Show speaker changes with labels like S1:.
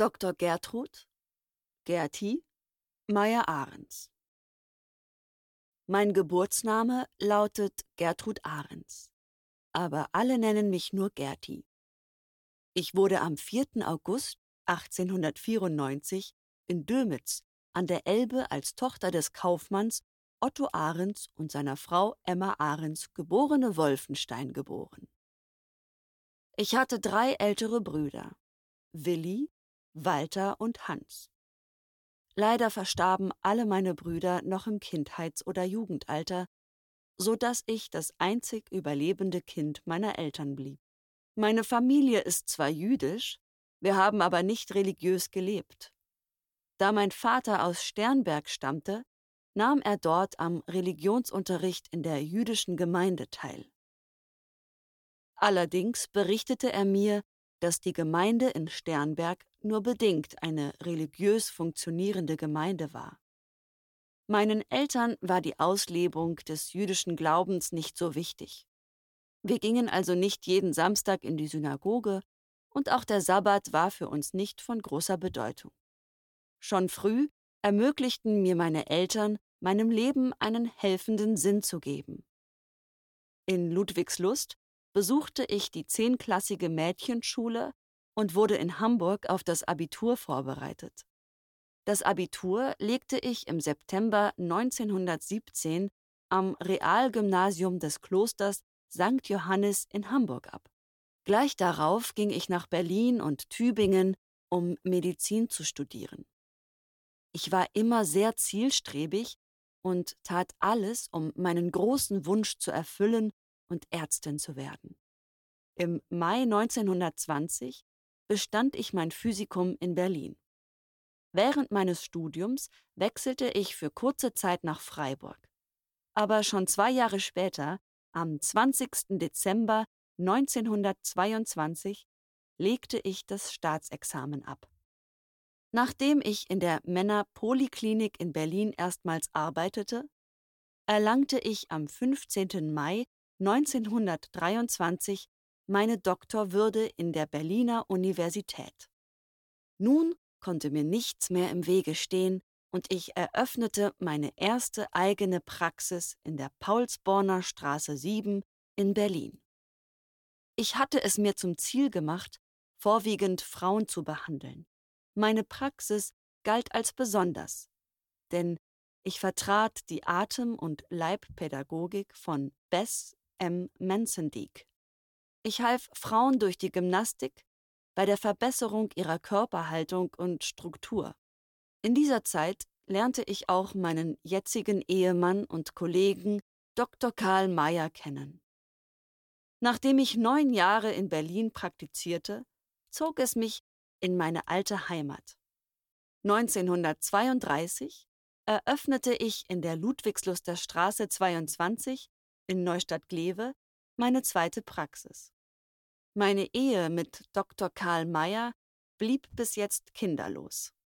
S1: Dr. Gertrud, Gerti, Meyer-Ahrens. Mein Geburtsname lautet Gertrud Ahrens, aber alle nennen mich nur Gerti. Ich wurde am 4. August 1894 in Dömitz an der Elbe als Tochter des Kaufmanns Otto Ahrens und seiner Frau Emma Ahrens geborene Wolfenstein geboren. Ich hatte 3 ältere Brüder, Willi, Walter und Hans. Leider verstarben alle meine Brüder noch im Kindheits- oder Jugendalter, so dass ich das einzig überlebende Kind meiner Eltern blieb. Meine Familie ist zwar jüdisch, wir haben aber nicht religiös gelebt. Da mein Vater aus Sternberg stammte, nahm er dort am Religionsunterricht in der jüdischen Gemeinde teil. Allerdings berichtete er mir, dass die Gemeinde in Sternberg nur bedingt eine religiös funktionierende Gemeinde war. Meinen Eltern war die Auslebung des jüdischen Glaubens nicht so wichtig. Wir gingen also nicht jeden Samstag in die Synagoge und auch der Sabbat war für uns nicht von großer Bedeutung. Schon früh ermöglichten mir meine Eltern, meinem Leben einen helfenden Sinn zu geben. In Ludwigslust besuchte ich die 10-klassige Mädchenschule und wurde in Hamburg auf das Abitur vorbereitet. Das Abitur legte ich im September 1917 am Realgymnasium des Klosters St. Johannes in Hamburg ab. Gleich darauf ging ich nach Berlin und Tübingen, um Medizin zu studieren. Ich war immer sehr zielstrebig und tat alles, um meinen großen Wunsch zu erfüllen und Ärztin zu werden. Im Mai 1920 bestand ich mein Physikum in Berlin. Während meines Studiums wechselte ich für kurze Zeit nach Freiburg. Aber schon 2 Jahre später, am 20. Dezember 1922, legte ich das Staatsexamen ab. Nachdem ich in der Männerpoliklinik in Berlin erstmals arbeitete, erlangte ich am 15. Mai 1923 meine Doktorwürde in der Berliner Universität. Nun konnte mir nichts mehr im Wege stehen und ich eröffnete meine erste eigene Praxis in der Paulsborner Straße 7 in Berlin. Ich hatte es mir zum Ziel gemacht, vorwiegend Frauen zu behandeln. Meine Praxis galt als besonders, denn ich vertrat die Atem- und Leibpädagogik von Bess M. Mensendieck. Ich half Frauen durch die Gymnastik bei der Verbesserung ihrer Körperhaltung und Struktur. In dieser Zeit lernte ich auch meinen jetzigen Ehemann und Kollegen Dr. Karl Meyer kennen. Nachdem ich 9 Jahre in Berlin praktizierte, zog es mich in meine alte Heimat. 1932 eröffnete ich in der Ludwigsluster Straße 22 in Neustadt-Glewe meine zweite Praxis. Meine Ehe mit Dr. Karl Meyer blieb bis jetzt kinderlos.